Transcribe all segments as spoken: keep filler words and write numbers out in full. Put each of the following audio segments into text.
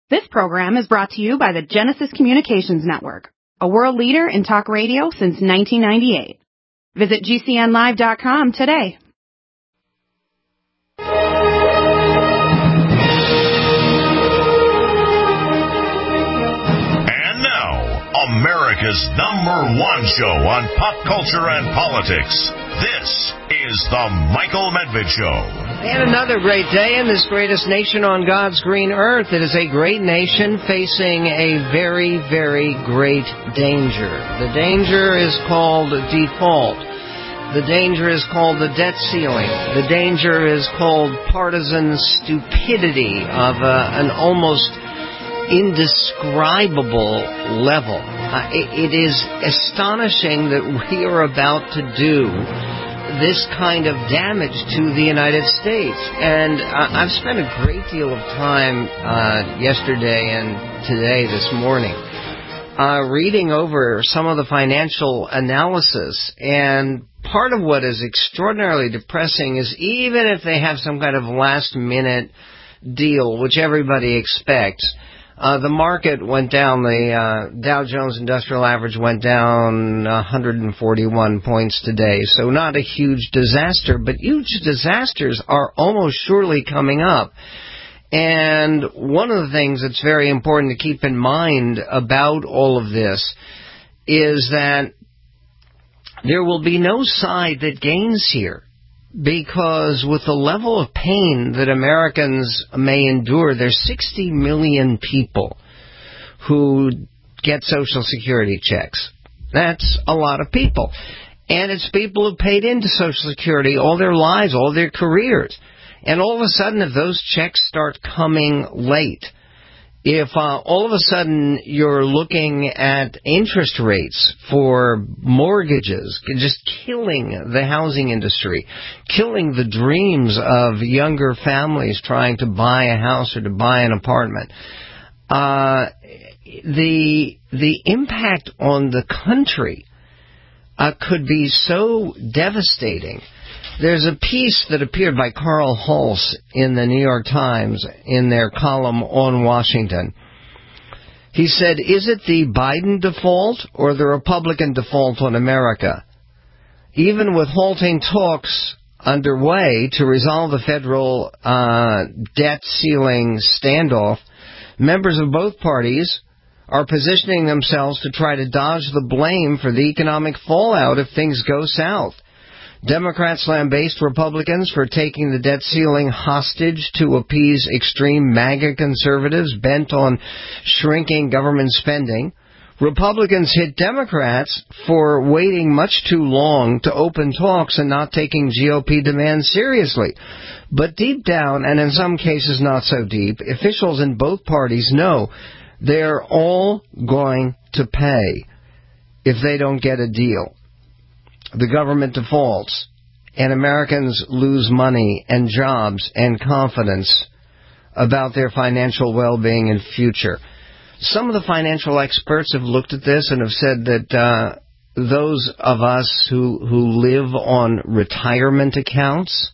This program is brought to you by the Genesis Communications Network, a world leader in talk radio since nineteen ninety-eight. Visit G C N live dot com today. And now, America's number one show on pop culture and politics. This is The Michael Medved Show. And another great day in this greatest nation on God's green earth. It is a great nation facing a very, very great danger. The danger is called default. The danger is called the debt ceiling. The danger is called partisan stupidity of uh, an almost indescribable level. Uh, it, it is astonishing that we are about to do this kind of damage to the United States. And uh, I've spent a great deal of time uh, yesterday and today, this morning, uh, reading over some of the financial analysis. And part of what is extraordinarily depressing is even if they have some kind of last-minute deal, which everybody expects, Uh, the market went down, the uh, Dow Jones Industrial Average went down one hundred forty-one points today. So not a huge disaster, but huge disasters are almost surely coming up. And one of the things that's very important to keep in mind about all of this is that there will be no side that gains here. Because with the level of pain that Americans may endure, there's sixty million people who get Social Security checks. That's a lot of people. And it's people who paid into Social Security all their lives, all their careers. And all of a sudden, if those checks start coming late, if uh, all of a sudden you're looking at interest rates for mortgages, just killing the housing industry, killing the dreams of younger families trying to buy a house or to buy an apartment, uh, the the impact on the country uh, could be so devastating. There's a piece that appeared by Carl Hulse in the New York Times in their column on Washington. He said, is it the Biden default or the Republican default on America? Even with halting talks underway to resolve the federal uh, debt ceiling standoff, members of both parties are positioning themselves to try to dodge the blame for the economic fallout if things go south. Democrats lambaste Republicans for taking the debt ceiling hostage to appease extreme MAGA conservatives bent on shrinking government spending. Republicans hit Democrats for waiting much too long to open talks and not taking G O P demands seriously. But deep down, and in some cases not so deep, officials in both parties know they're all going to pay if they don't get a deal. The government defaults, and Americans lose money and jobs and confidence about their financial well-being and future. Some of the financial experts have looked at this and have said that uh, those of us who, who live on retirement accounts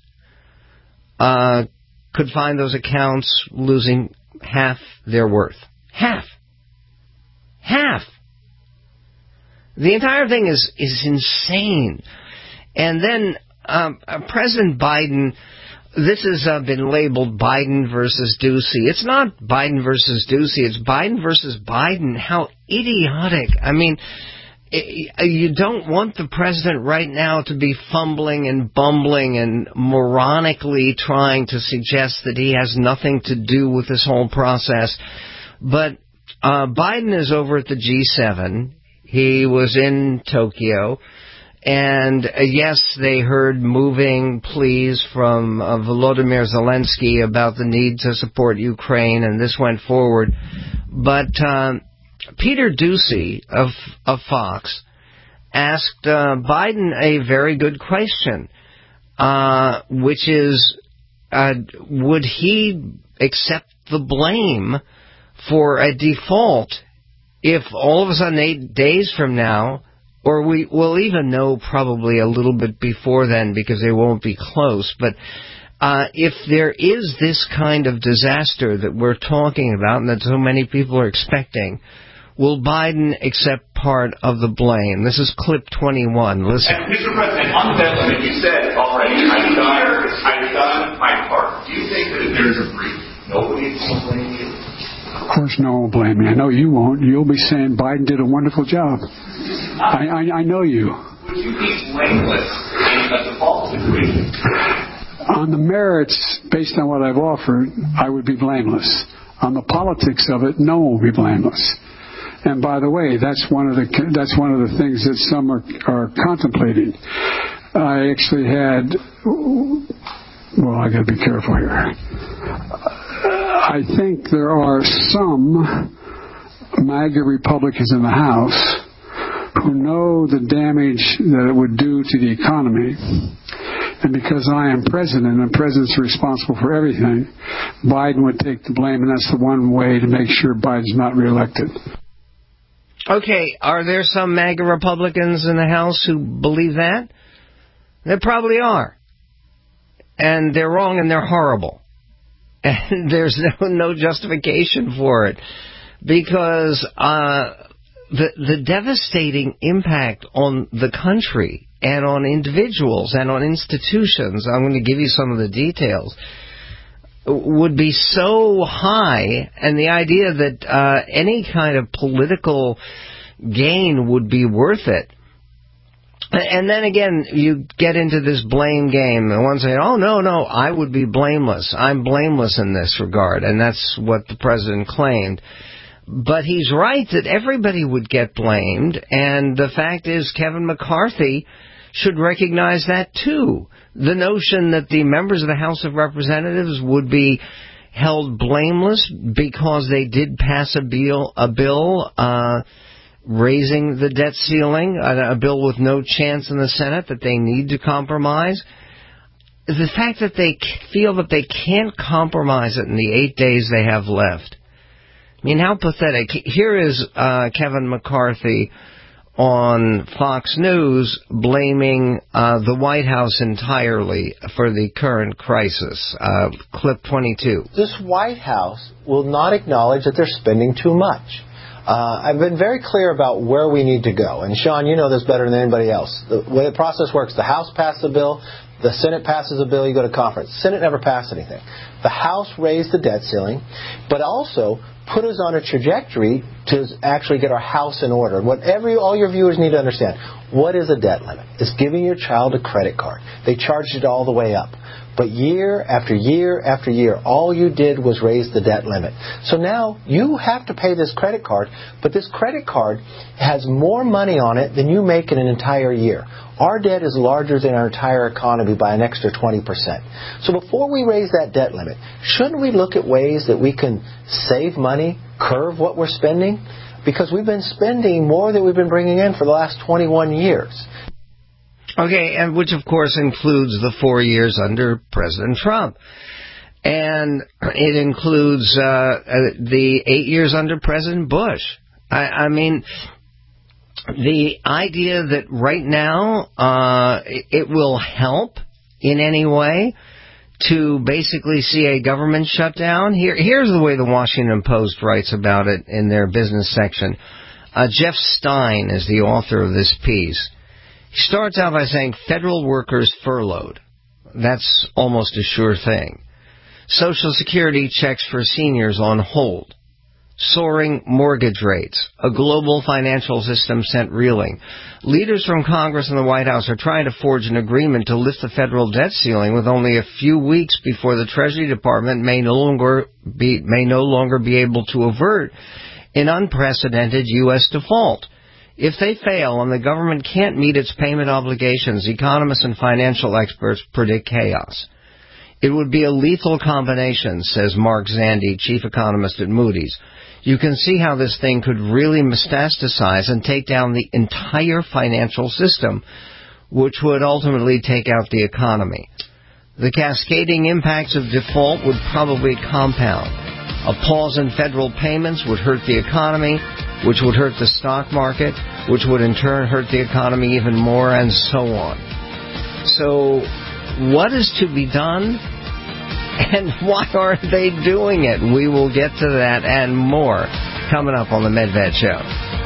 uh, could find those accounts losing half their worth. Half. Half. The entire thing is, is insane. And then um, uh, President Biden, this has uh, been labeled Biden versus Ducey. It's not Biden versus Ducey. It's Biden versus Biden. How idiotic. I mean, it, you don't want the president right now to be fumbling and bumbling and moronically trying to suggest that he has nothing to do with this whole process. But uh, Biden is over at the G seven. He was in Tokyo, and uh, yes, they heard moving pleas from uh, Volodymyr Zelensky about the need to support Ukraine, and this went forward. But uh, Peter Ducey of, of Fox asked uh, Biden a very good question, uh, which is, uh, would he accept the blame for a default if all of a sudden eight days from now, or we will even know probably a little bit before then because they won't be close, but Uh, if there is this kind of disaster that we're talking about and that so many people are expecting, will Biden accept part of the blame? This is clip twenty-one. Listen. And Mister President, on the debt limit, you said already, I've done, I've done my part. Do you think that if there's a breach, nobody will blame you? Of course no one will blame me. I know you won't. You'll be saying Biden did a wonderful job. I, I, I know you. Would you be blameless in a default situation? On the merits, based on what I've offered, I would be blameless. On the politics of it, no one will be blameless. And by the way, that's one of the that's one of the things that some are, are contemplating. I actually had, well, I got to be careful here. I think there are some MAGA Republicans in the House who know the damage that it would do to the economy. And because I am president and the president's responsible for everything, Biden would take the blame, and that's the one way to make sure Biden's not reelected. Okay, are there some MAGA Republicans in the House who believe that? There probably are. And they're wrong and they're horrible. And there's no, no justification for it. Because uh, the, the devastating impact on the country and on individuals and on institutions, I'm going to give you some of the details, would be so high, and the idea that uh, any kind of political gain would be worth it. And then again, you get into this blame game. And one saying, oh, no, no, I would be blameless. I'm blameless in this regard. And that's what the president claimed. But he's right that everybody would get blamed. And the fact is, Kevin McCarthy should recognize that, too. The notion that the members of the House of Representatives would be held blameless because they did pass a bill, a bill uh, raising the debt ceiling, a, a bill with no chance in the Senate, that they need to compromise. The fact that they feel that they can't compromise it in the eight days they have left. I mean, how pathetic. Here is uh, Kevin McCarthy on Fox News blaming uh, the White House entirely for the current crisis. Uh, clip twenty-two. This White House will not acknowledge that they're spending too much. Uh, I've been very clear about where we need to go. And, Sean, you know this better than anybody else. The way the process works, the House passes a bill, the Senate passes a bill, you go to conference. The Senate never passed anything. The House raised the debt ceiling, but also put us on a trajectory to actually get our house in order. What every, all your viewers need to understand, what is a debt limit? It's giving your child a credit card. They charged it all the way up. But year after year after year, all you did was raise the debt limit. So now you have to pay this credit card, but this credit card has more money on it than you make in an entire year. Our debt is larger than our entire economy by an extra twenty percent. So before we raise that debt limit, shouldn't we look at ways that we can save money, curve what we're spending? Because we've been spending more than we've been bringing in for the last twenty-one years. Okay, and which of course includes the four years under President Trump. And it includes uh, the eight years under President Bush. I, I mean, the idea that right now uh, it will help in any way to basically see a government shutdown. Here, here's the way the Washington Post writes about it in their business section. Uh, Jeff Stein is the author of this piece. He starts out by saying federal workers furloughed. That's almost a sure thing. Social Security checks for seniors on hold. Soaring mortgage rates. A global financial system sent reeling. Leaders from Congress and the White House are trying to forge an agreement to lift the federal debt ceiling with only a few weeks before the Treasury Department may no longer be, may no longer be able to avert an unprecedented U S default. If they fail and the government can't meet its payment obligations, economists and financial experts predict chaos. It would be a lethal combination, says Mark Zandi, chief economist at Moody's. You can see how this thing could really metastasize and take down the entire financial system, which would ultimately take out the economy. The cascading impacts of default would probably compound. A pause in federal payments would hurt the economy, which would hurt the stock market, which would in turn hurt the economy even more, and so on. So what is to be done? And why aren't they doing it? We will get to that and more coming up on the MedVed Show.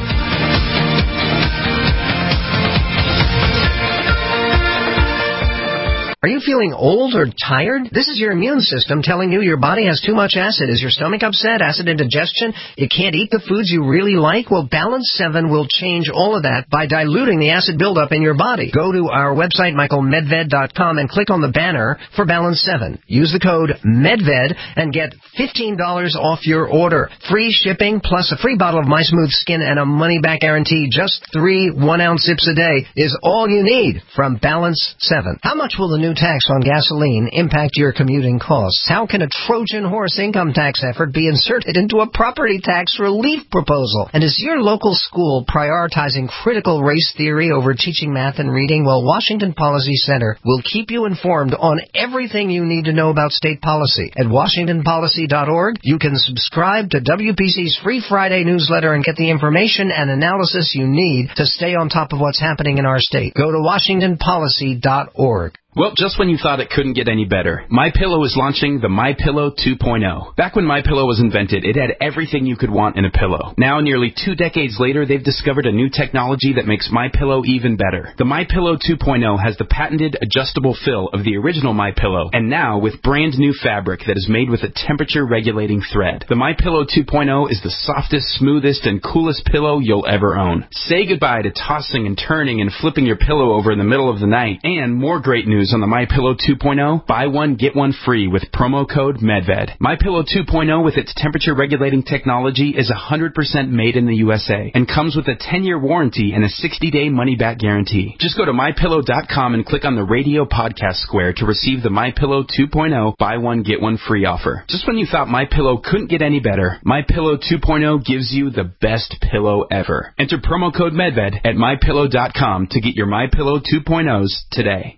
Are you feeling old or tired? This is your immune system telling you your body has too much acid. Is your stomach upset? Acid indigestion? You can't eat the foods you really like? Well, Balance seven will change all of that by diluting the acid buildup in your body. Go to our website, michael medved dot com, and click on the banner for Balance seven. Use the code MEDVED and get fifteen dollars off your order. Free shipping plus a free bottle of My Smooth Skin and a money-back guarantee. Just three one-ounce sips a day is all you need from Balance seven. How much will the new tax on gasoline impact your commuting costs? How can a Trojan horse income tax effort be inserted into a property tax relief proposal? And is your local school prioritizing critical race theory over teaching math and reading? Well, Washington Policy Center will keep you informed on everything you need to know about state policy. At washington policy dot org, you can subscribe to W P C's Free Friday newsletter and get the information and analysis you need to stay on top of what's happening in our state. Go to washington policy dot org. Well, just when you thought it couldn't get any better, MyPillow is launching the MyPillow two point oh. Back when MyPillow was invented, it had everything you could want in a pillow. Now, nearly two decades later, they've discovered a new technology that makes MyPillow even better. The MyPillow two point oh has the patented adjustable fill of the original MyPillow, and now with brand new fabric that is made with a temperature-regulating thread. The MyPillow two point oh is the softest, smoothest, and coolest pillow you'll ever own. Say goodbye to tossing and turning and flipping your pillow over in the middle of the night. And more great news on the MyPillow two point oh, buy one, get one free with promo code MEDVED. MyPillow two point oh with its temperature-regulating technology is one hundred percent made in the U S A and comes with a ten-year warranty and a sixty-day money-back guarantee. Just go to my pillow dot com and click on the radio podcast square to receive the MyPillow two point oh buy one, get one free offer. Just when you thought MyPillow couldn't get any better, MyPillow two point oh gives you the best pillow ever. Enter promo code MEDVED at my pillow dot com to get your MyPillow two point ohs today.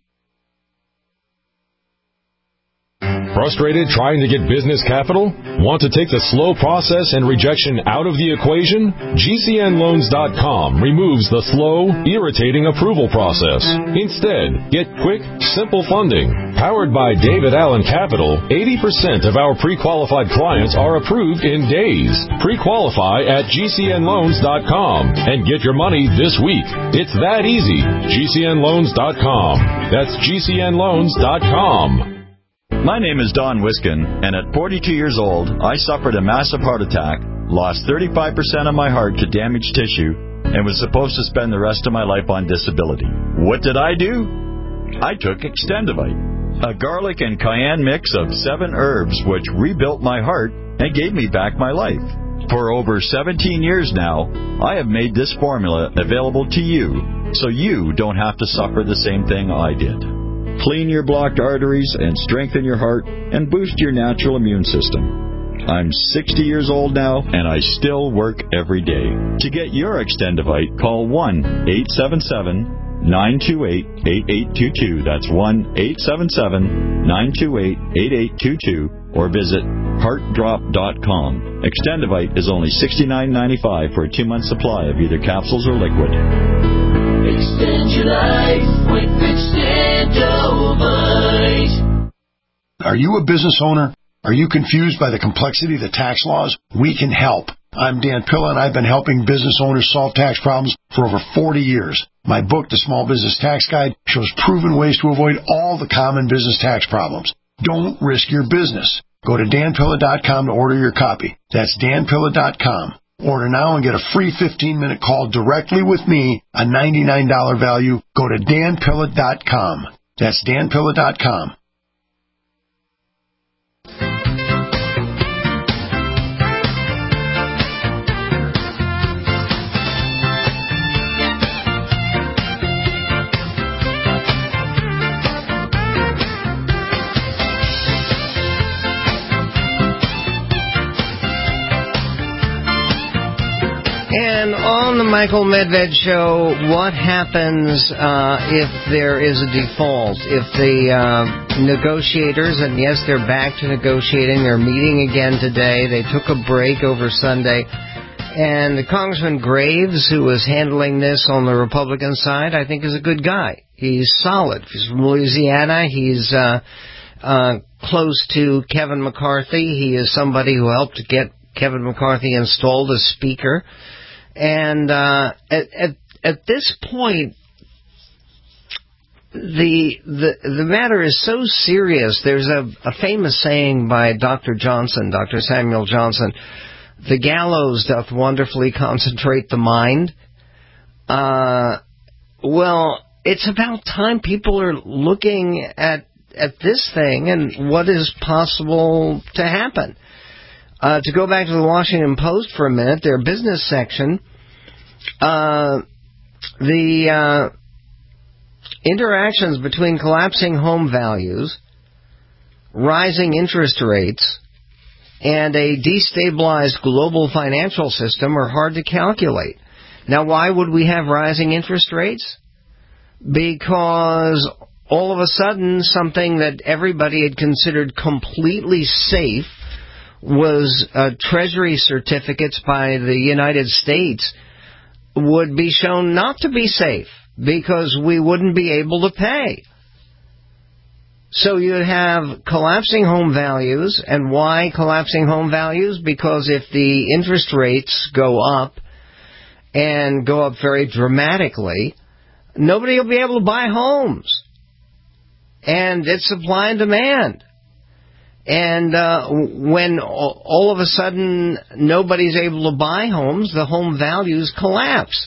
Frustrated trying to get business capital? Want to take the slow process and rejection out of the equation? G C N loans dot com removes the slow, irritating approval process. Instead, get quick, simple funding. Powered by David Allen Capital, eighty percent of our pre-qualified clients are approved in days. Pre-qualify at G C N loans dot com and get your money this week. It's that easy. G C N loans dot com. That's G C N loans dot com. My name is Don Wiskin, and at forty-two years old, I suffered a massive heart attack, lost thirty-five percent of my heart to damaged tissue, and was supposed to spend the rest of my life on disability. What did I do? I took Extendivite, a garlic and cayenne mix of seven herbs which rebuilt my heart and gave me back my life. For over seventeen years now, I have made this formula available to you, so you don't have to suffer the same thing I did. Clean your blocked arteries and strengthen your heart and boost your natural immune system. I'm sixty years old now, and I still work every day. To get your Extendivite, call one eight seven seven, nine two eight, eight eight two two. That's one eight seven seven, nine two eight, eight eight two two, or visit heart drop dot com. Extendivite is only sixty-nine ninety-five for a two-month supply of either capsules or liquid. Extend your life with Extendovite. Are you a business owner? Are you confused by the complexity of the tax laws? We can help. I'm Dan Pilla, and I've been helping business owners solve tax problems for over forty years. My book, The Small Business Tax Guide, shows proven ways to avoid all the common business tax problems. Don't risk your business. Go to dan pilla dot com to order your copy. That's dan pilla dot com. Order now and get a free fifteen-minute call directly with me, a ninety-nine dollars value. Go to dan pilla dot com. That's dan pilla dot com. And on the Michael Medved Show, what happens uh, if there is a default? If the uh, negotiators, and yes, they're back to negotiating, they're meeting again today. They took a break over Sunday. And the Congressman Graves, who was handling this on the Republican side, I think is a good guy. He's solid. He's from Louisiana. He's uh, uh, close to Kevin McCarthy. He is somebody who helped to get Kevin McCarthy installed as Speaker. And uh, at, at, at this point, the, the the matter is so serious. There's a, a famous saying by Doctor Johnson, Doctor Samuel Johnson, "The gallows doth wonderfully concentrate the mind." Uh, well, it's about time people are looking at at this thing and what is possible to happen. Uh, to go back to the Washington Post for a minute, their business section, uh, the uh, interactions between collapsing home values, rising interest rates, and a destabilized global financial system are hard to calculate. Now, why would we have rising interest rates? Because all of a sudden, something that everybody had considered completely safe was uh, Treasury certificates by the United States would be shown not to be safe because we wouldn't be able to pay. So you'd have collapsing home values. And why collapsing home values? Because if the interest rates go up and go up very dramatically, nobody will be able to buy homes. And it's supply and demand. And uh, when all of a sudden nobody's able to buy homes, the home values collapse.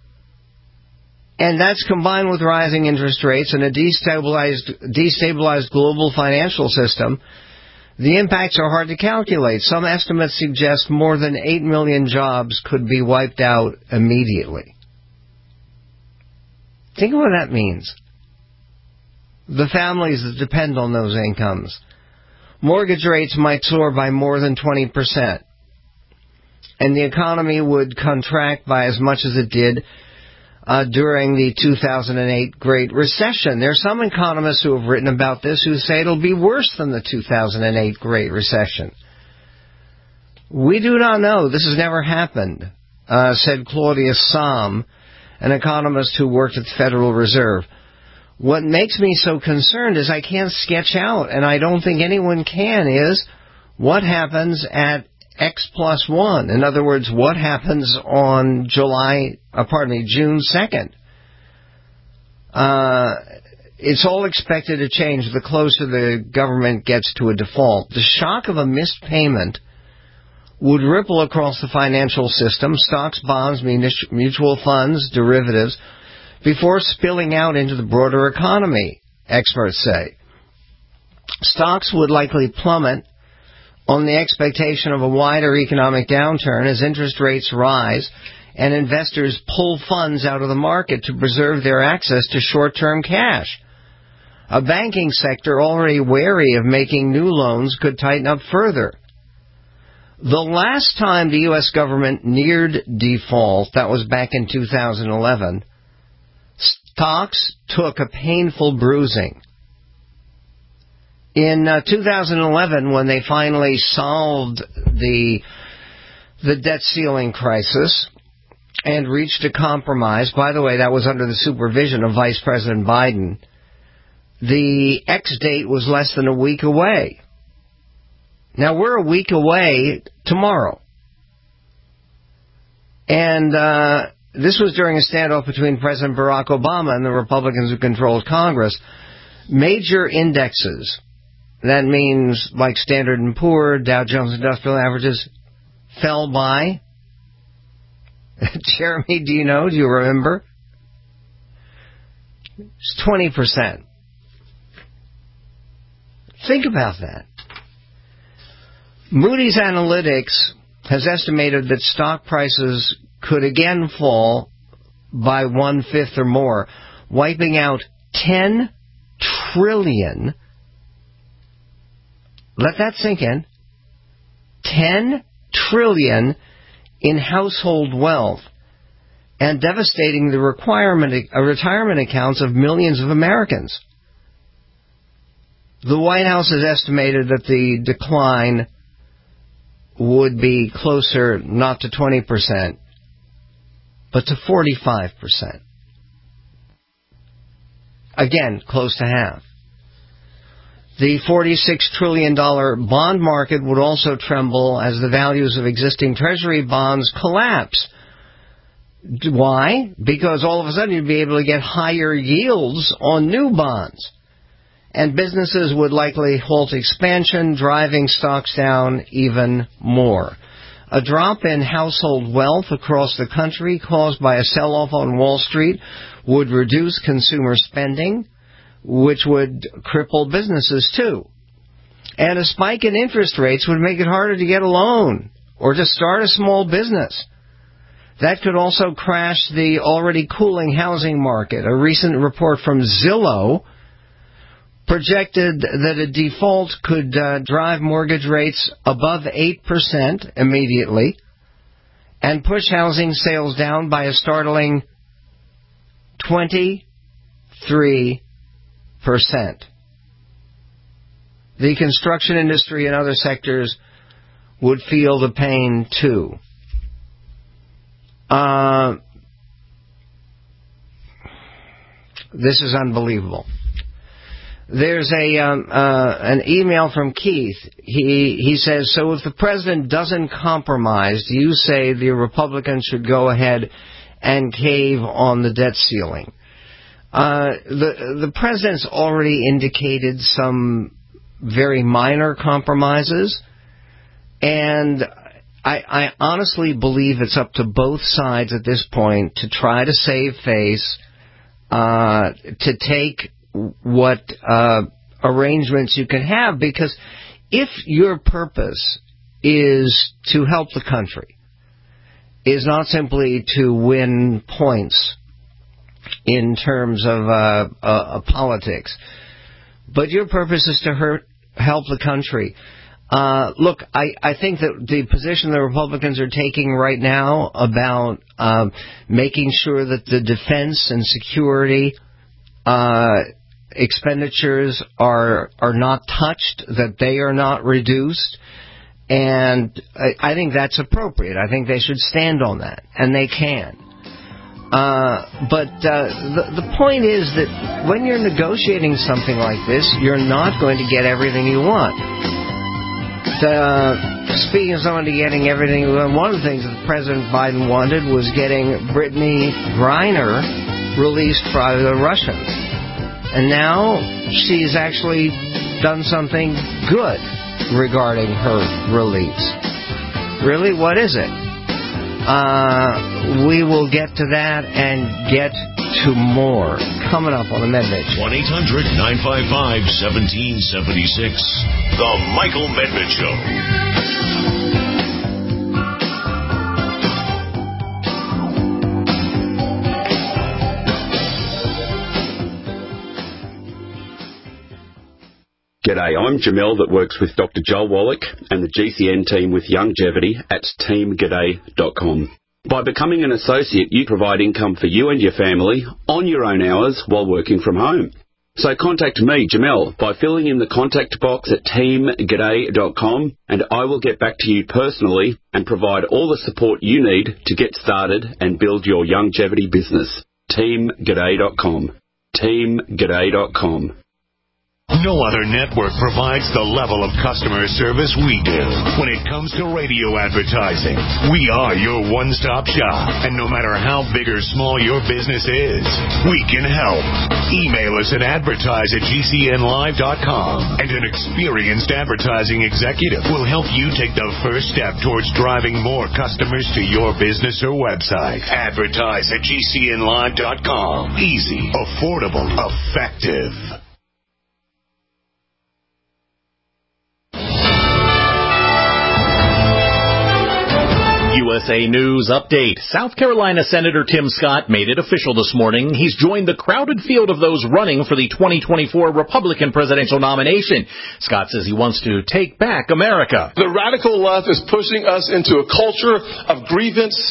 And that's combined with rising interest rates and a destabilized, destabilized global financial system. The impacts are hard to calculate. Some estimates suggest more than eight million jobs could be wiped out immediately. Think of what that means. The families that depend on those incomes. Mortgage rates might soar by more than twenty percent. And the economy would contract by as much as it did uh, during the two thousand eight Great Recession. There are some economists who have written about this who say it'll be worse than the two thousand eight Great Recession. We do not know. This has never happened, uh, said Claudius Somm, an economist who worked at the Federal Reserve. What makes me so concerned is I can't sketch out, and I don't think anyone can, is what happens at X plus one. In other words, what happens on July, uh, pardon me, June second. Uh, it's all expected to change the closer the government gets to a default. The shock of a missed payment would ripple across the financial system, stocks, bonds, mutual funds, derivatives, before spilling out into the broader economy, experts say. Stocks would likely plummet on the expectation of a wider economic downturn as interest rates rise and investors pull funds out of the market to preserve their access to short-term cash. A banking sector already wary of making new loans could tighten up further. The last time the U S government neared default, that was back in two thousand eleven, stocks took a painful bruising. In uh, two thousand eleven, when they finally solved the the debt ceiling crisis and reached a compromise, by the way, that was under the supervision of Vice President Biden, the X date was less than a week away. Now, we're a week away tomorrow. And uh, this was during a standoff between President Barack Obama and the Republicans who controlled Congress. Major indexes, that means like Standard and Poor, Dow Jones Industrial Averages, fell by, Jeremy, do you know, do you remember? It's twenty percent. Think about that. Moody's Analytics has estimated that stock prices could again fall by one-fifth or more, wiping out ten trillion. Let that sink in. ten trillion in household wealth and devastating the requirement, uh, retirement accounts of millions of Americans. The White House has estimated that the decline would be closer not to twenty percent, but to forty-five percent. Again, close to half. The forty-six trillion dollars bond market would also tremble as the values of existing Treasury bonds collapse. Why? Because all of a sudden you'd be able to get higher yields on new bonds. And businesses would likely halt expansion, driving stocks down even more. A drop in household wealth across the country caused by a sell-off on Wall Street would reduce consumer spending, which would cripple businesses too. And a spike in interest rates would make it harder to get a loan or to start a small business. That could also crash the already cooling housing market. A recent report from Zillow projected that a default could uh, drive mortgage rates above eight percent immediately and push housing sales down by a startling twenty-three percent. The construction industry and other sectors would feel the pain too. Uh, this is unbelievable. There's a um, uh, an email from Keith. He he says, so if the president doesn't compromise, do you say the Republicans should go ahead and cave on the debt ceiling? Uh, the the president's already indicated some very minor compromises, and I, I honestly believe it's up to both sides at this point to try to save face, uh, to take what uh, arrangements you can have, because if your purpose is to help the country, is not simply to win points in terms of uh, uh, politics, but your purpose is to hurt, help the country. Uh, look, I, I think that the position the Republicans are taking right now about uh, making sure that the defense and security uh, expenditures are are not touched, that they are not reduced, and I, I think that's appropriate. I think they should stand on that, and they can. Uh, but uh, the, the point is that when you're negotiating something like this, you're not going to get everything you want. Uh, speaking of somebody getting everything, one of the things that President Biden wanted was getting Brittany Griner released by the Russians. And now she's actually done something good regarding her release. Really? What is it? Uh, we will get to that and get to more coming up on the Medved Show. one eight hundred nine five five one seven seven six. The Michael Medved Show. G'day, I'm Jamel that works with Doctor Joel Wallach and the G C N team with Longevity at team g'day dot com. By becoming an associate, you provide income for you and your family on your own hours while working from home. So contact me, Jamel, by filling in the contact box at team g'day dot com, and I will get back to you personally and provide all the support you need to get started and build your longevity business. team g'day dot com. team g'day dot com. No other network provides the level of customer service we do. When it comes to radio advertising, we are your one-stop shop. And no matter how big or small your business is, we can help. Email us at advertise at g c n live dot com. And an experienced advertising executive will help you take the first step towards driving more customers to your business or website. Advertise at g c n live dot com. Easy, affordable, effective. U S A News Update. South Carolina Senator Tim Scott made it official this morning. He's joined the crowded field of those running for the twenty twenty-four Republican presidential nomination. Scott says he wants to take back America. The radical left is pushing us into a culture of grievance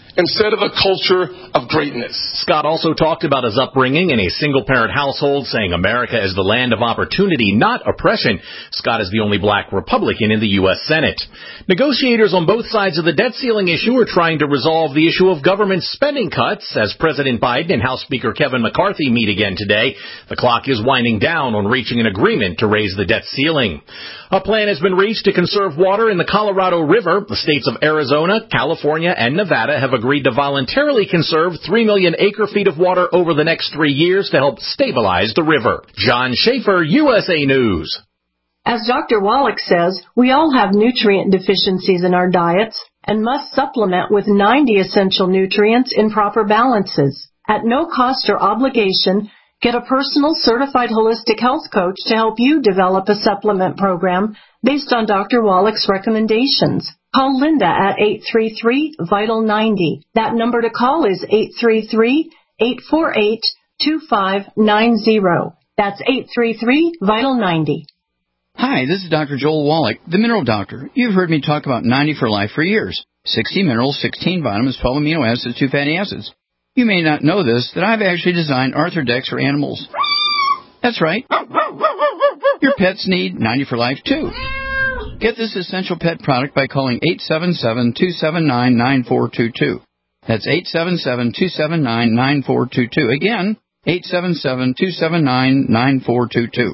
instead of a culture of greatness. Scott also talked about his upbringing in a single-parent household, saying America is the land of opportunity, not oppression. Scott is the only black Republican in the U S Senate. Negotiators on both sides of the debt ceiling issue are trying to resolve the issue of government spending cuts as President Biden and House Speaker Kevin McCarthy meet again today. The clock is winding down on reaching an agreement to raise the debt ceiling. A plan has been reached to conserve water in the Colorado River. The states of Arizona, California, and Nevada have agreed to voluntarily conserve three million acre-feet of water over the next three years to help stabilize the river. John Schaefer, U S A News. As Doctor Wallach says, we all have nutrient deficiencies in our diets and must supplement with ninety essential nutrients in proper balances. At no cost or obligation, get a personal certified holistic health coach to help you develop a supplement program based on Doctor Wallach's recommendations. Call Linda at eight three three, vital ninety. That number to call is eight three three, eight four eight, two five nine zero. That's eight three three, vital ninety. Hi, this is Doctor Joel Wallach, the Mineral Doctor. You've heard me talk about ninety for Life for years. sixty minerals, sixteen vitamins, twelve amino acids, two fatty acids. You may not know this, that I've actually designed Arthrodex for animals. That's right. Your pets need ninety for Life, too. Get this essential pet product by calling eight seven seven, two seven nine, nine four two two. That's eight seven seven, two seven nine, nine four two two. Again, eight seven seven, two seven nine, nine four two two.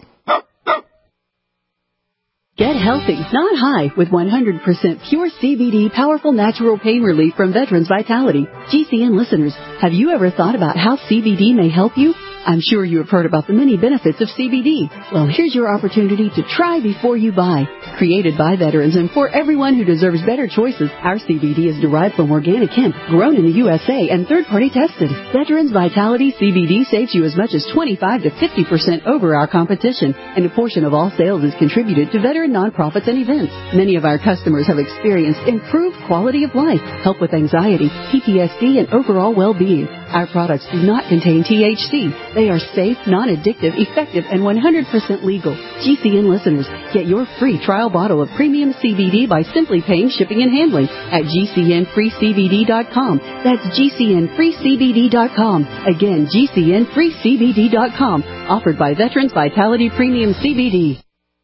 Get healthy, not high, with one hundred percent pure C B D powerful natural pain relief from Veterans Vitality. G C N listeners, have you ever thought about how C B D may help you? I'm sure you have heard about the many benefits of C B D. Well, here's your opportunity to try before you buy. Created by veterans and for everyone who deserves better choices, our C B D is derived from organic hemp, grown in the U S A and third-party tested. Veterans Vitality C B D saves you as much as twenty-five to fifty percent over our competition, and a portion of all sales is contributed to veteran nonprofits and events. Many of our customers have experienced improved quality of life, help with anxiety, P T S D, and overall well-being. Our products do not contain T H C. They are safe, non-addictive, effective, and one hundred percent legal. G C N listeners, get your free trial bottle of premium C B D by simply paying shipping and handling at G C N free C B D dot com. That's G C N free C B D dot com. Again, G C N free C B D dot com. Offered by Veterans Vitality Premium C B D.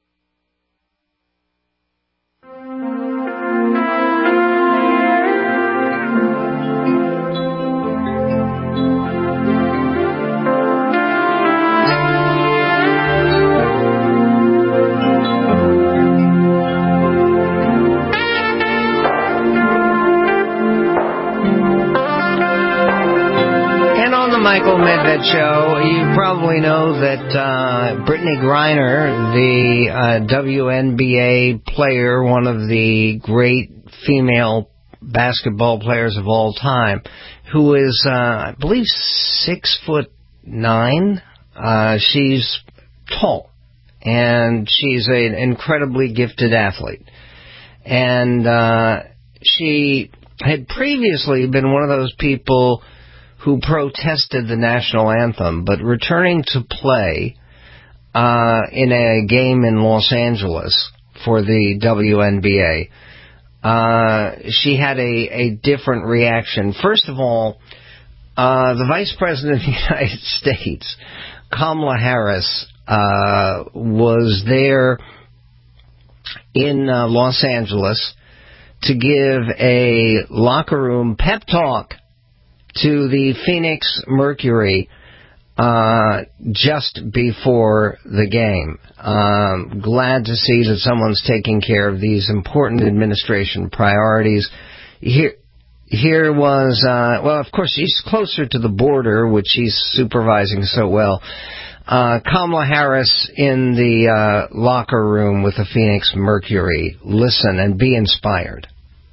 Michael Medved Show. You probably know that uh, Brittany Griner, the uh, W N B A player, one of the great female basketball players of all time, who is, uh, I believe, six foot nine. Uh, she's tall, and she's an incredibly gifted athlete. And uh, she had previously been one of those people who protested the national anthem, but returning to play uh, in a game in Los Angeles for the W N B A, uh, she had a, a different reaction. First of all, uh, the Vice President of the United States, Kamala Harris, uh, was there in uh, Los Angeles to give a locker room pep talk to the Phoenix Mercury uh, just before the game. Um, glad to see that someone's taking care of these important administration priorities. Here, here was, uh, well, of course, she's closer to the border, which she's supervising so well. Uh, Kamala Harris in the uh, locker room with the Phoenix Mercury. Listen and be inspired.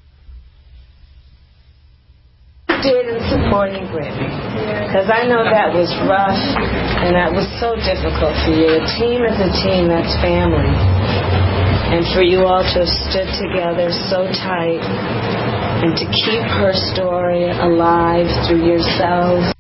Did in supporting Brittany, because I know that was rough and that was so difficult for you. A team is a team, that's family. And for you all to have stood together so tight and to keep her story alive through yourselves.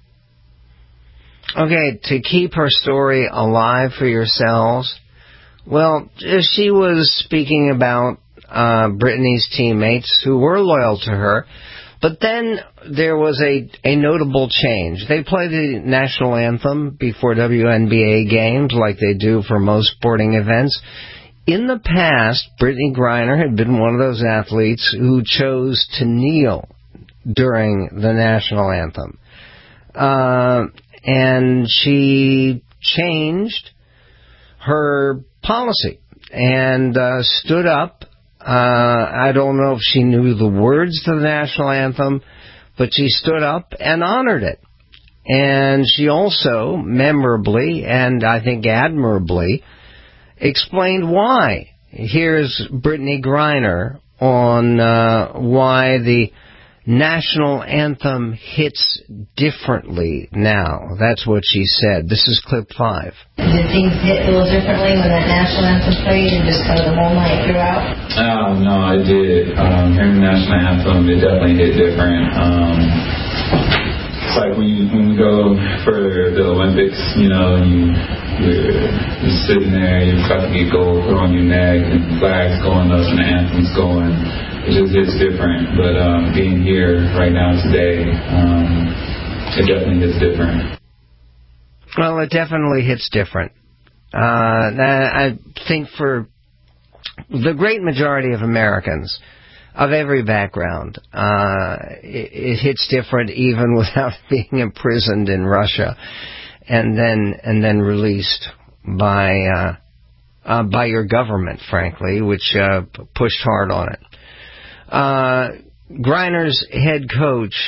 Okay, to keep her story alive for yourselves. Well, she was speaking about uh, Brittany's teammates who were loyal to her. But then there was a, a notable change. They play the national anthem before W N B A games like they do for most sporting events. In the past, Brittany Griner had been one of those athletes who chose to kneel during the national anthem. Uh, and she changed her policy and uh, stood up. Uh, I don't know if she knew the words to the national anthem, but she stood up and honored it. And she also memorably, and I think admirably, explained why. Here's Brittany Griner on uh, why the national anthem hits differently now. That's what she said. This is clip five. Did things hit a little differently when that national anthem played and just kind of the whole night throughout? Oh, no, I did. Um, hearing the national anthem, it definitely hit different. Um, it's like when you, when you go for the Olympics, you know, you, you're, you're sitting there, you've got to get gold put on your neck, and the flag's going up and the anthem's going. It just hits different, but um, being here right now today, um, it definitely hits different. Well, it definitely hits different. Uh, I think for the great majority of Americans, of every background, uh, it, it hits different even without being imprisoned in Russia and then and then released by uh, uh, by your government, frankly, which uh, pushed hard on it. Uh, Griner's head coach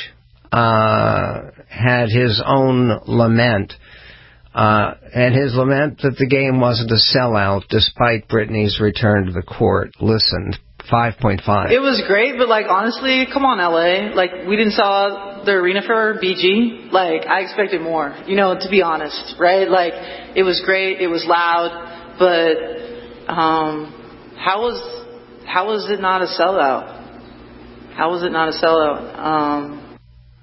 uh, had his own lament, uh, and his lament that the game wasn't a sellout despite Brittany's return to the court. Listen, five point five. It was great, but like honestly, come on, L A. Like we didn't sell the arena for B G. Like I expected more, you know, to be honest, right? Like it was great, it was loud, but um, how was how was it not a sellout? How was it not a sellout? Um,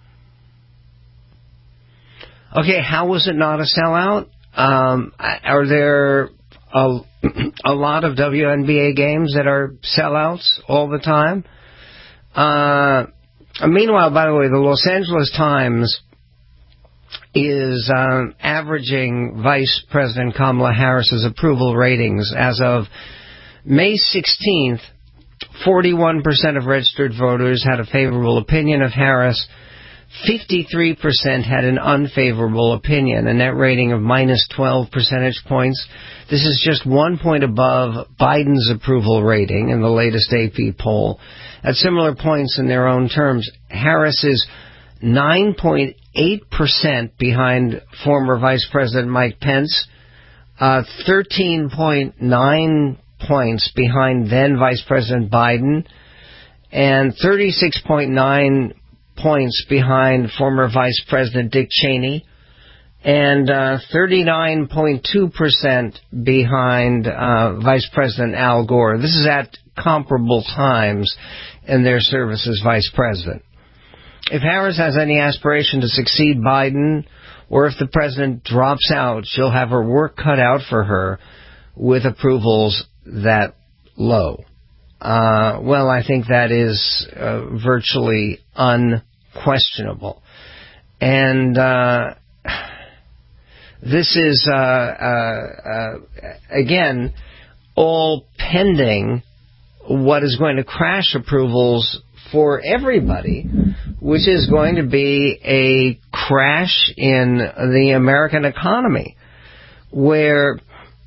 okay, how was it not a sellout? Um, are there a, a lot of W N B A games that are sellouts all the time? Uh, meanwhile, by the way, the Los Angeles Times is um, averaging Vice President Kamala Harris's approval ratings as of May sixteenth. forty-one percent of registered voters had a favorable opinion of Harris. fifty-three percent had an unfavorable opinion, a net rating of minus twelve percentage points. This is just one point above Biden's approval rating in the latest A P poll. At similar points in their own terms, Harris is nine point eight percent behind former Vice President Mike Pence, uh, thirteen point nine points behind then Vice President Biden, and thirty-six point nine points behind former Vice President Dick Cheney, and uh, thirty-nine point two percent behind uh, Vice President Al Gore. This is at comparable times in their service as Vice President. If Harris has any aspiration to succeed Biden, or if the president drops out, she'll have her work cut out for her with approvals that low. Uh, well, I think that is uh, virtually unquestionable. And uh, this is, uh, uh, uh, again, all pending what is going to crash approvals for everybody, which is going to be a crash in the American economy, where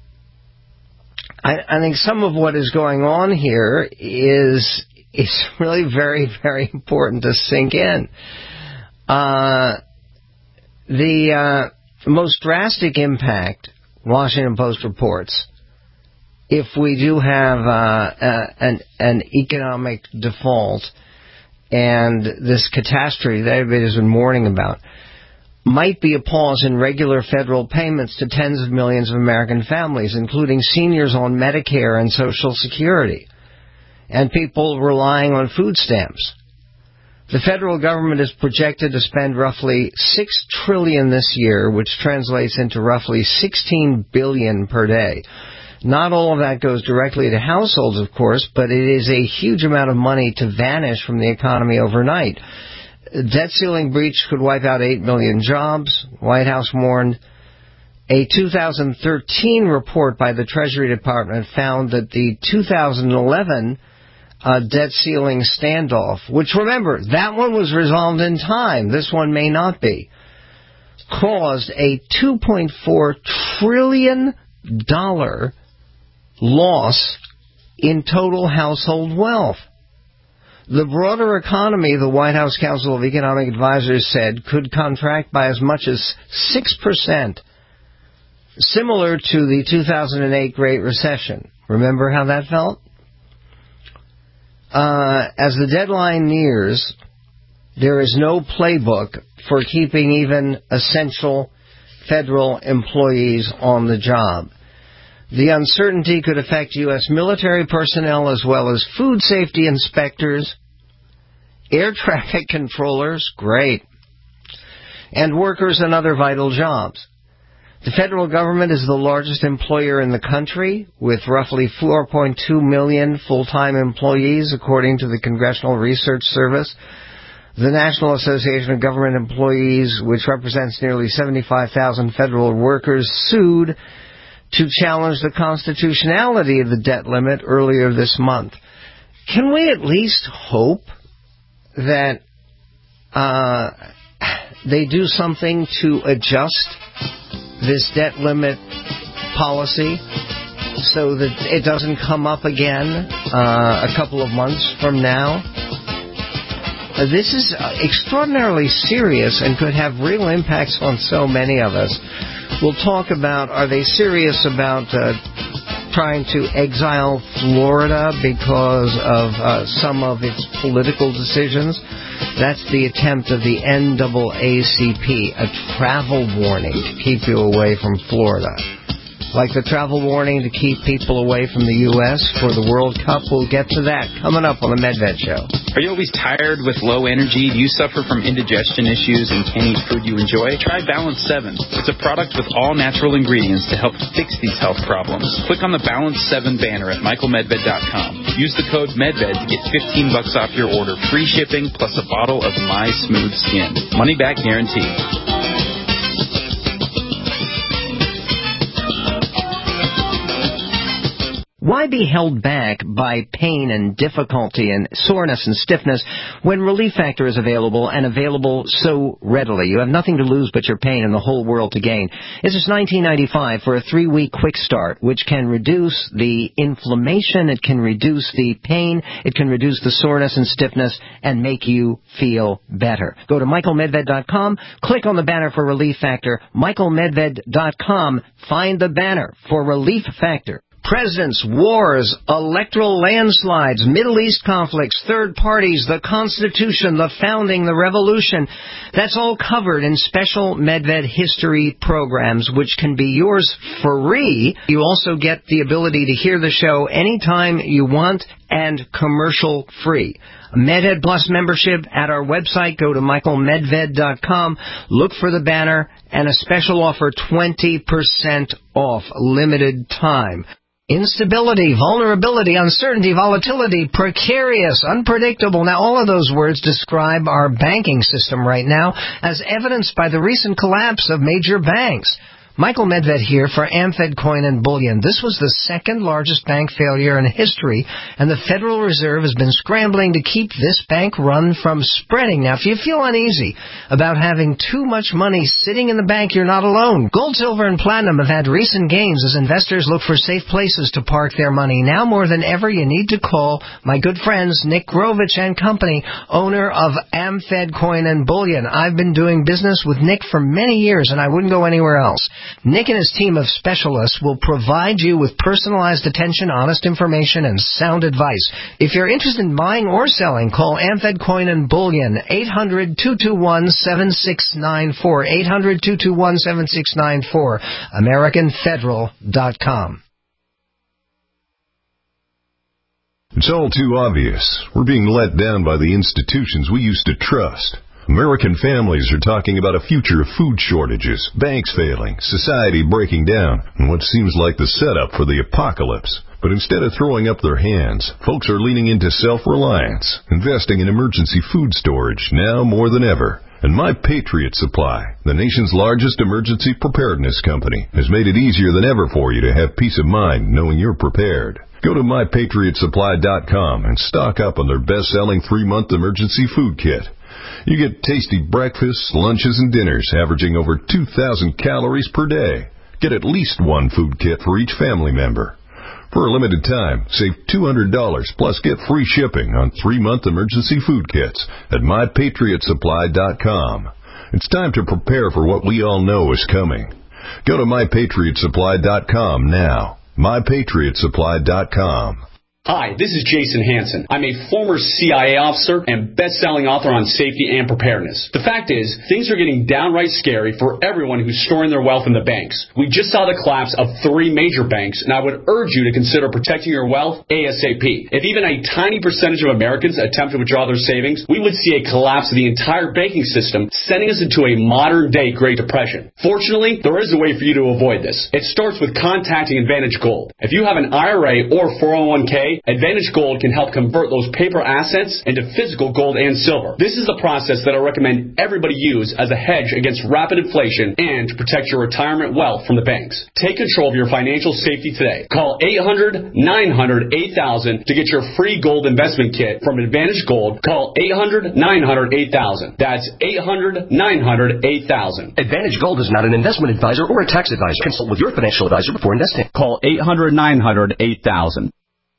I, I think some of what is going on here is is really very, very important to sink in. Uh, the uh, most drastic impact, Washington Post reports, if we do have uh, uh, an, an economic default and this catastrophe that everybody has been mourning about, might be a pause in regular federal payments to tens of millions of American families, including seniors on Medicare and Social Security, and people relying on food stamps. The federal government is projected to spend roughly six trillion dollars this year, which translates into roughly sixteen billion dollars per day. Not all of that goes directly to households, of course, but it is a huge amount of money to vanish from the economy overnight. Debt ceiling breach could wipe out eight million jobs, White House warned. A two thousand thirteen report by the Treasury Department found that the two thousand eleven uh, debt ceiling standoff, which, remember, that one was resolved in time, this one may not be, caused a two point four trillion dollars loss in total household wealth. The broader economy, the White House Council of Economic Advisors said, could contract by as much as six percent, similar to the two thousand eight Great Recession. Remember how that felt? Uh, as the deadline nears, there is no playbook for keeping even essential federal employees on the job. The uncertainty could affect U S military personnel as well as food safety inspectors, air traffic controllers, great, and workers in other vital jobs. The federal government is the largest employer in the country, with roughly four point two million full-time employees, according to the Congressional Research Service. The National Association of Government Employees, which represents nearly seventy-five thousand federal workers, sued to challenge the constitutionality of the debt limit earlier this month. Can we at least hope that uh, they do something to adjust this debt limit policy so that it doesn't come up again uh, a couple of months from now? Uh, this is extraordinarily serious and could have real impacts on so many of us. We'll talk about, are they serious about uh, trying to exile Florida because of uh, some of its political decisions? That's the attempt of the N double A C P, a travel warning to keep you away from Florida. Like the travel warning to keep people away from the U S for the World Cup. We'll get to that coming up on the MedVed Show. Are you always tired with low energy? Do you suffer from indigestion issues and can't eat food you enjoy? Try Balance seven. It's a product with all natural ingredients to help fix these health problems. Click on the Balance seven banner at Michael Medved dot com. Use the code MedVed to get fifteen bucks off your order, free shipping, plus a bottle of My Smooth Skin. Money back guaranteed. Why be held back by pain and difficulty and soreness and stiffness when Relief Factor is available and available so readily? You have nothing to lose but your pain and the whole world to gain. It's just nineteen ninety-five for a three-week quick start, which can reduce the inflammation, it can reduce the pain, it can reduce the soreness and stiffness, and make you feel better. Go to Michael Medved dot com, click on the banner for Relief Factor, Michael Medved dot com, find the banner for Relief Factor. Presidents, wars, electoral landslides, Middle East conflicts, third parties, the Constitution, the founding, the revolution. That's all covered in special MedVed history programs, which can be yours free. You also get the ability to hear the show anytime you want and commercial free. MedEd Plus membership at our website. Go to Michael Medved dot com. Look for the banner and a special offer, twenty percent off, limited time. Instability, vulnerability, uncertainty, volatility, precarious, unpredictable. Now, all of those words describe our banking system right now, as evidenced by the recent collapse of major banks. Michael Medved here for AmFed Coin and Bullion. This was the second largest bank failure in history, and the Federal Reserve has been scrambling to keep this bank run from spreading. Now, if you feel uneasy about having too much money sitting in the bank, you're not alone. Gold, silver, and platinum have had recent gains as investors look for safe places to park their money. Now more than ever, you need to call my good friends Nick Grovich and Company, owner of AmFed Coin and Bullion. I've been doing business with Nick for many years, and I wouldn't go anywhere else. Nick and his team of specialists will provide you with personalized attention, honest information, and sound advice. If you're interested in buying or selling, call AmFed Coin and Bullion, eight hundred, two two one, seven six nine four, eight hundred, two two one, seven six nine four, American Federal dot com. It's all too obvious. We're being let down by the institutions we used to trust. American families are talking about a future of food shortages, banks failing, society breaking down, and what seems like the setup for the apocalypse. But instead of throwing up their hands, folks are leaning into self-reliance, investing in emergency food storage now more than ever. And My Patriot Supply, the nation's largest emergency preparedness company, has made it easier than ever for you to have peace of mind knowing you're prepared. Go to my patriot supply dot com and stock up on their best-selling three-month emergency food kit. You get tasty breakfasts, lunches, and dinners averaging over two thousand calories per day. Get at least one food kit for each family member. For a limited time, save two hundred dollars plus get free shipping on three-month emergency food kits at my patriot supply dot com. It's time to prepare for what we all know is coming. Go to my patriot supply dot com now. my patriot supply dot com. Hi, this is Jason Hansen. I'm a former C I A officer and best-selling author on safety and preparedness. The fact is, things are getting downright scary for everyone who's storing their wealth in the banks. We just saw the collapse of three major banks, and I would urge you to consider protecting your wealth ASAP. If even a tiny percentage of Americans attempt to withdraw their savings, we would see a collapse of the entire banking system, sending us into a modern-day Great Depression. Fortunately, there is a way for you to avoid this. It starts with contacting Advantage Gold. If you have an I R A or four oh one k, Advantage Gold can help convert those paper assets into physical gold and silver. This is the process that I recommend everybody use as a hedge against rapid inflation and to protect your retirement wealth from the banks. Take control of your financial safety today. Call eight hundred, nine hundred, eight thousand to get your free gold investment kit from Advantage Gold. Call eight hundred, nine hundred, eight thousand. That's eight hundred, nine hundred, eight thousand. Advantage Gold is not an investment advisor or a tax advisor. Consult with your financial advisor before investing. Call eight hundred, nine hundred, eight thousand.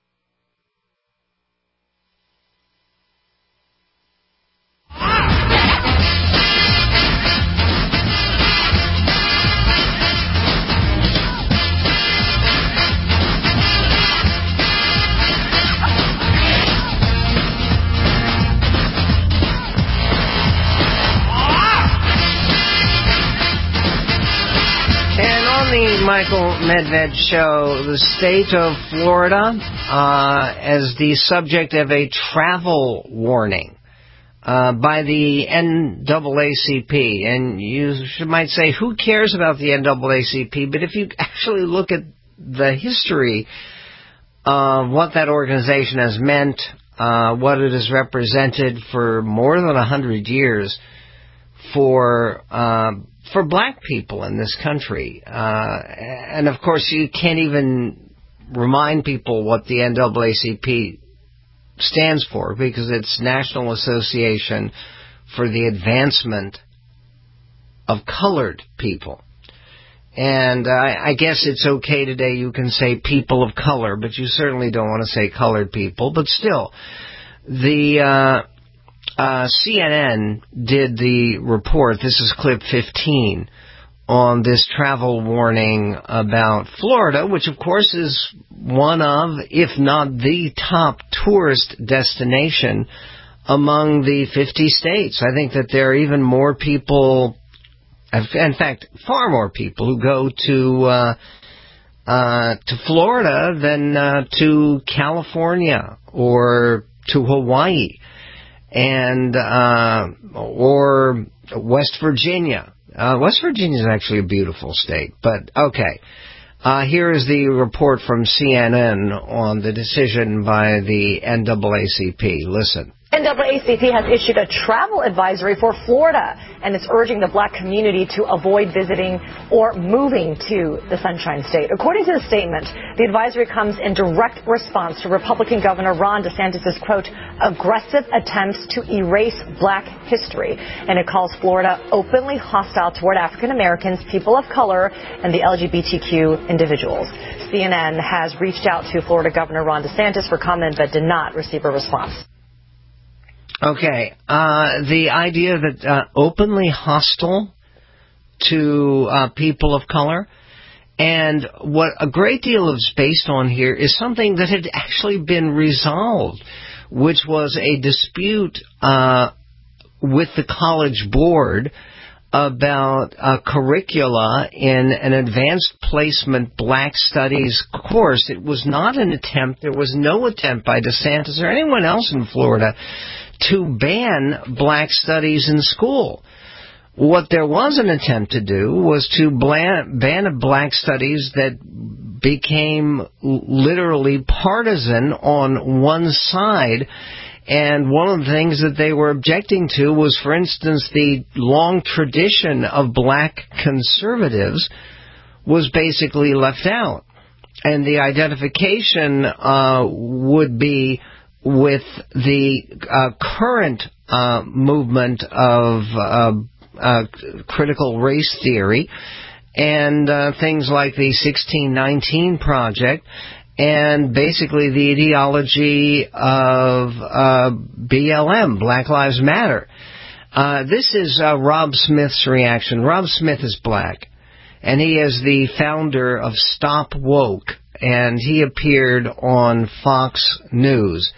Michael Medved Show, the state of Florida uh, as the subject of a travel warning uh, by the N double A C P. And you might say, who cares about the N double A C P? But if you actually look at the history of what that organization has meant, uh, what it has represented for more than one hundred years for uh, for black people in this country. Uh, and, of course, you can't even remind people what the N double A C P stands for because it's National Association for the Advancement of Colored People. And uh, I guess it's okay today you can say people of color, but you certainly don't want to say colored people. But still, the... Uh, Uh, C N N did the report, this is clip fifteen, on this travel warning about Florida, which of course is one of, if not the top tourist destination among the fifty states. I think that there are even more people, in fact, far more people who go to uh, uh, to Florida than uh, to California or to Hawaii. And, uh, or West Virginia. Uh, West Virginia is actually a beautiful state, but okay. Uh, here is the report from C N N on the decision by the N double A C P. Listen. N double A C P has issued a travel advisory for Florida, and it's urging the black community to avoid visiting or moving to the Sunshine State. According to the statement, the advisory comes in direct response to Republican Governor Ron DeSantis' quote, aggressive attempts to erase black history, and it calls Florida openly hostile toward African Americans, people of color, and the L G B T Q individuals. C N N has reached out to Florida Governor Ron DeSantis for comment but did not receive a response. Okay, uh, the idea that uh, openly hostile to uh, people of color, and what a great deal is based on here is something that had actually been resolved, which was a dispute uh, with the College Board about uh, curricula in an advanced placement black studies course. It was not an attempt, there was no attempt by DeSantis or anyone else in Florida to ban black studies in school. What there was an attempt to do was to ban, ban black studies that became literally partisan on one side. And one of the things that they were objecting to was, for instance, the long tradition of black conservatives was basically left out. And the identification uh, would be with the uh, current uh, movement of uh, uh, critical race theory and uh, things like the sixteen nineteen Project and basically the ideology of uh, B L M, Black Lives Matter. Uh, this is uh, Rob Smith's reaction. Rob Smith is black, and he is the founder of Stop Woke, and he appeared on Fox News,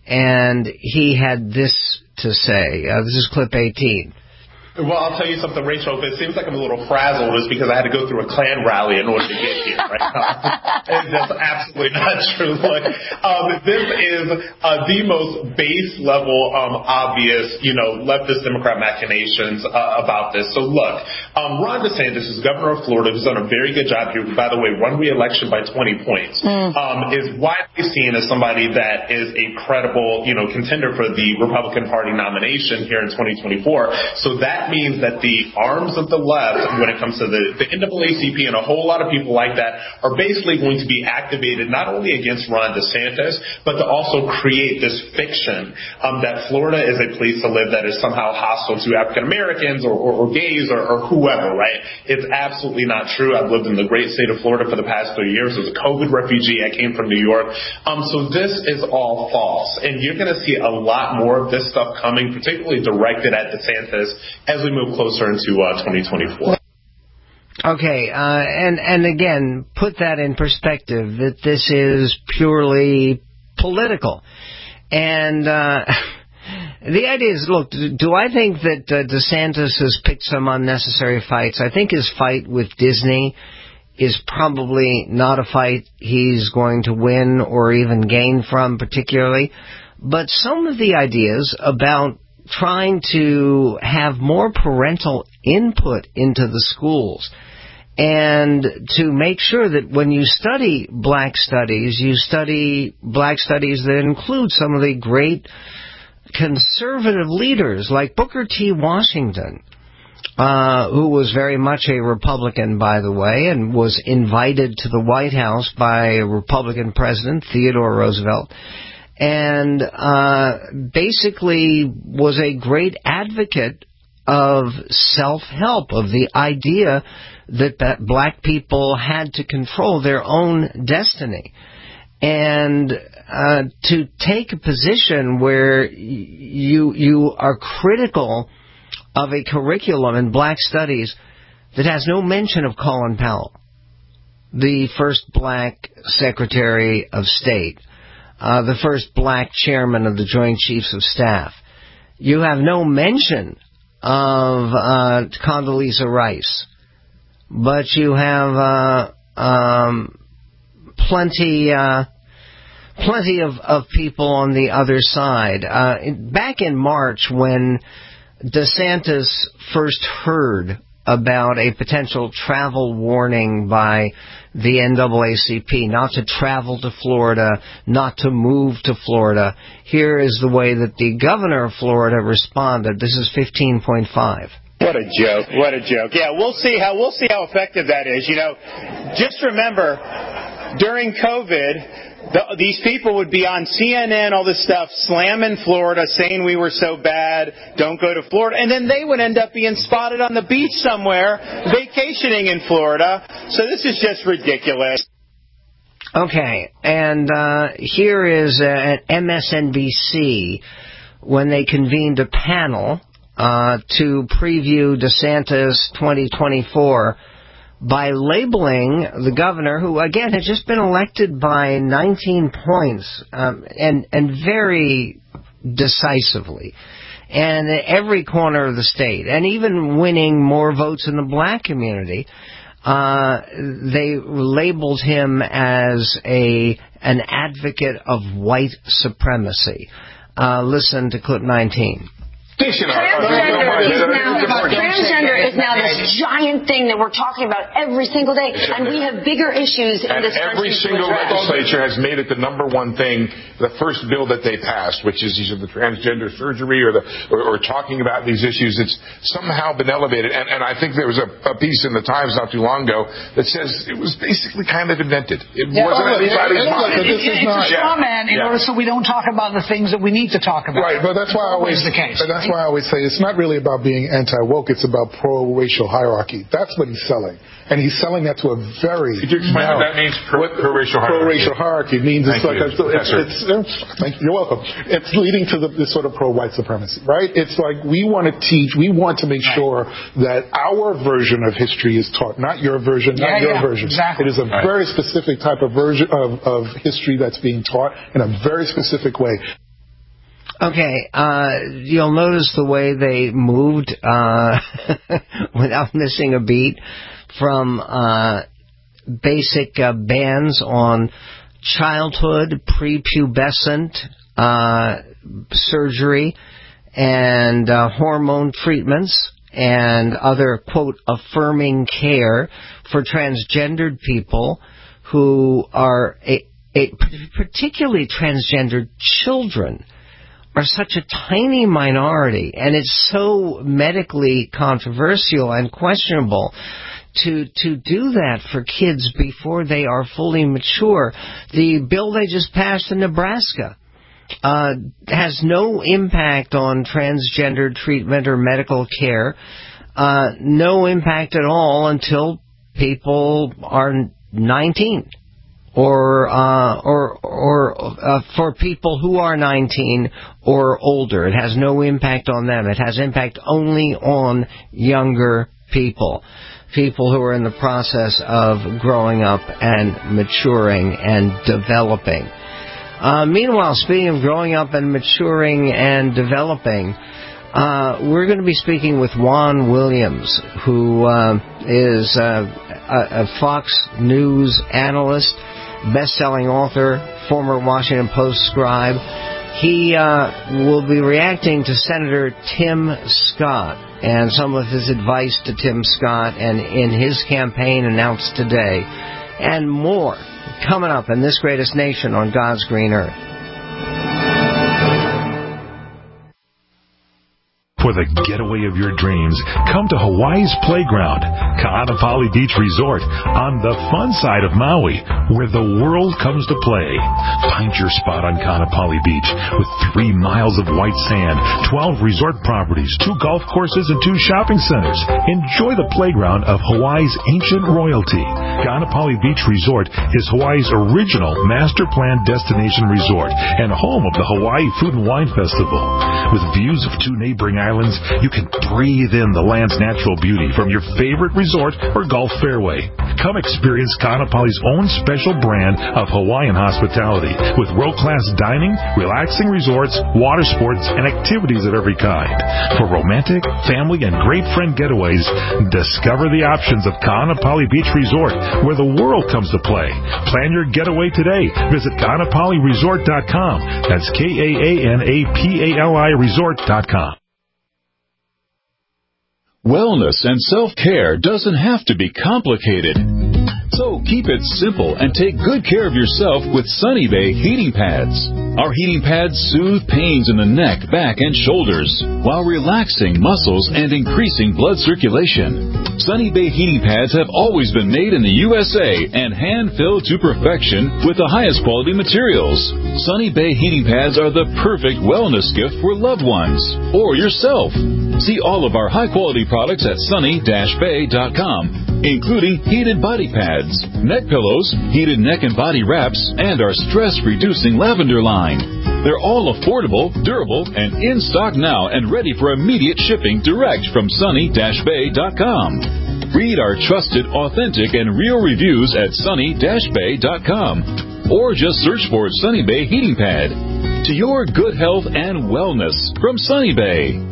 and he had this to say. Uh, this is clip eighteen. Well, I'll tell you something, Rachel. If it seems like I'm a little frazzled, it's because I had to go through a Klan rally in order to get here. Right? It's just absolutely not true. Look, um, this is uh, the most base level, um, obvious, you know, leftist Democrat machinations uh, about this. So look, um, Ron DeSantis is governor of Florida, who's done a very good job here. By the way, won re-election by twenty points. Mm. Um, is widely seen as somebody that is a credible, you know, contender for the Republican Party nomination here in twenty twenty-four. So that means that the arms of the left, when it comes to the, the N double A C P and a whole lot of people like that, are basically going to be activated not only against Ron DeSantis, but to also create this fiction um, that Florida is a place to live that is somehow hostile to African Americans or, or, or gays or, or whoever, right? It's absolutely not true. I've lived in the great state of Florida for the past three years. I was a COVID refugee. I came from New York. Um, so this is all false. And you're going to see a lot more of this stuff coming, particularly directed at DeSantis as we move closer into uh, twenty twenty-four. Okay, uh, and, and again, put that in perspective, that this is purely political. And uh, the idea is, look, do I think that uh, DeSantis has picked some unnecessary fights? I think his fight with Disney is probably not a fight he's going to win or even gain from particularly. But some of the ideas about trying to have more parental input into the schools and to make sure that when you study black studies, you study black studies that include some of the great conservative leaders like Booker T. Washington, uh, who was very much a Republican, by the way, and was invited to the White House by a Republican president, Theodore Roosevelt, and uh, basically was a great advocate of self-help, of the idea that black people had to control their own destiny. And uh, to take a position where you you are critical of a curriculum in black studies that has no mention of Colin Powell, the first black Secretary of State, Uh, the first black chairman of the Joint Chiefs of Staff. You have no mention of uh, Condoleezza Rice, but you have uh, um, plenty, uh, plenty of, of people on the other side. Uh, back in March, when DeSantis first heard about a potential travel warning by the N double A C P, not to travel to Florida, not to move to Florida. Here is the way that the governor of Florida responded. This is fifteen point five. What a joke. What a joke. Yeah, we'll see how we'll see how effective that is. You know, just remember, during COVID, the, these people would be on C N N, all this stuff, slamming Florida, saying we were so bad, don't go to Florida. And then they would end up being spotted on the beach somewhere, vacationing in Florida. So this is just ridiculous. Okay, and uh, here is uh, at M S N B C when they convened a panel uh, to preview DeSantis twenty twenty-four by labeling the governor, who, again, had just been elected by nineteen points, um, and, and very decisively, and in every corner of the state, and even winning more votes in the black community. Uh, they labeled him as a an advocate of white supremacy. uh, listen to clip nineteen. Transgender is now transgender is now this giant thing that we're talking about every single day, and we have bigger issues in and this country. Every single legislature has made it the number one thing, the first bill that they passed, which is either the transgender surgery or the or, or talking about these issues. It's somehow been elevated, and, and I think there was a, a piece in the Times not too long ago that says it was basically kind of invented. It yeah, wasn't oh, anybody's yeah, mind. It's, it's, it's a straw man in yeah. order so we don't talk about the things that we need to talk about. Right, but that's why I always the case. But that's why I always say it's not really about being anti-woke. It's about pro-racial hierarchy. That's what he's selling. And he's selling that to a very... Could you explain what that means, pro- pro-racial hierarchy? Pro-racial hierarchy means it's Thank like... you, a, it's, it's, it's, thank you, you're welcome. It's leading to the, this sort of pro-white supremacy, right? It's like we want to teach, we want to make right. sure that our version of history is taught, not your version, not yeah, your yeah, version. Exactly. It is a right. very specific type of version of, of history that's being taught in a very specific way. Okay, uh, you'll notice the way they moved, uh, without missing a beat, from, uh, basic, uh, bans on childhood, prepubescent, uh, surgery, and, uh, hormone treatments, and other, quote, affirming care for transgendered people who are, a, a, particularly transgendered children, are such a tiny minority, and it's so medically controversial and questionable to to do that for kids before they are fully mature. The bill they just passed in Nebraska uh, has no impact on transgender treatment or medical care, uh, no impact at all until people are nineteen. Or, uh, or, or, uh, for people who are nineteen or older. It has no impact on them. It has impact only on younger people. People who are in the process of growing up and maturing and developing. Uh, meanwhile, speaking of growing up and maturing and developing, uh, we're going to be speaking with Juan Williams, who, uh, is, uh, a, a Fox News analyst, best-selling author, former Washington Post scribe. He uh, will be reacting to Senator Tim Scott and some of his advice to Tim Scott and in his campaign announced today, and more coming up in This Greatest Nation on God's Green Earth. For the getaway of your dreams, come to Hawaii's Playground, Ka'anapali Beach Resort, on the fun side of Maui, where the world comes to play. Find your spot on Ka'anapali Beach with three miles of white sand, twelve resort properties, two golf courses, and two shopping centers. Enjoy the playground of Hawaii's ancient royalty. Ka'anapali Beach Resort is Hawaii's original master plan destination resort and home of the Hawaii Food and Wine Festival. With views of two neighboring islands, you can breathe in the land's natural beauty from your favorite resort or golf fairway. Come experience Ka'anapali's own special brand of Hawaiian hospitality with world-class dining, relaxing resorts, water sports, and activities of every kind. For romantic, family, and great friend getaways, discover the options of Ka'anapali Beach Resort, where the world comes to play. Plan your getaway today. Visit Ka'anapali Resort dot com. That's K A A N A P A L I Resort dot com. Wellness and self-care doesn't have to be complicated. So keep it simple and take good care of yourself with Sunny Bay heating pads. Our heating pads soothe pains in the neck, back, and shoulders while relaxing muscles and increasing blood circulation. Sunny Bay heating pads have always been made in the U S A and hand-filled to perfection with the highest quality materials. Sunny Bay heating pads are the perfect wellness gift for loved ones or yourself. See all of our high-quality products at sunny dash bay dot com, including heated body pads, neck pillows, heated neck and body wraps, and our stress-reducing lavender line. They're all affordable, durable, and in stock now and ready for immediate shipping direct from sunny dash bay dot com. Read our trusted, authentic, and real reviews at sunny dash bay dot com or just search for Sunny Bay Heating Pad. To your good health and wellness from Sunny Bay.